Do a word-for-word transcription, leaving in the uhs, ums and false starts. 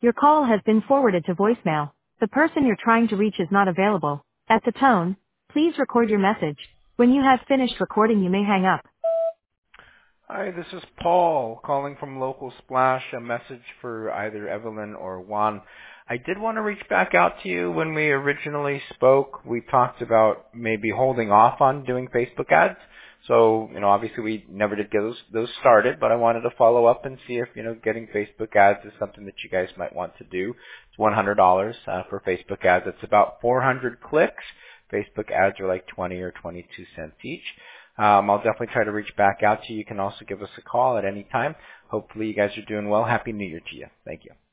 Your call has been forwarded to voicemail. The person you're trying to reach is not available. At the tone, please record your message. When you have finished recording, you may hang up. Hi, this is Paul calling from Local Splash, a message for either Evelyn or Juan. I did want to reach back out to you when we originally spoke. We talked about maybe holding off on doing Facebook ads. So, you know, obviously we never did get those, those started, but I wanted to follow up and see if, you know, getting Facebook ads is something that you guys might want to do. It's one hundred dollars uh, for Facebook ads. It's about four hundred clicks. Facebook ads are like twenty or twenty-two cents each. Um, I'll definitely try to reach back out to you. You can also give us a call at any time. Hopefully you guys are doing well. Happy New Year to you. Thank you.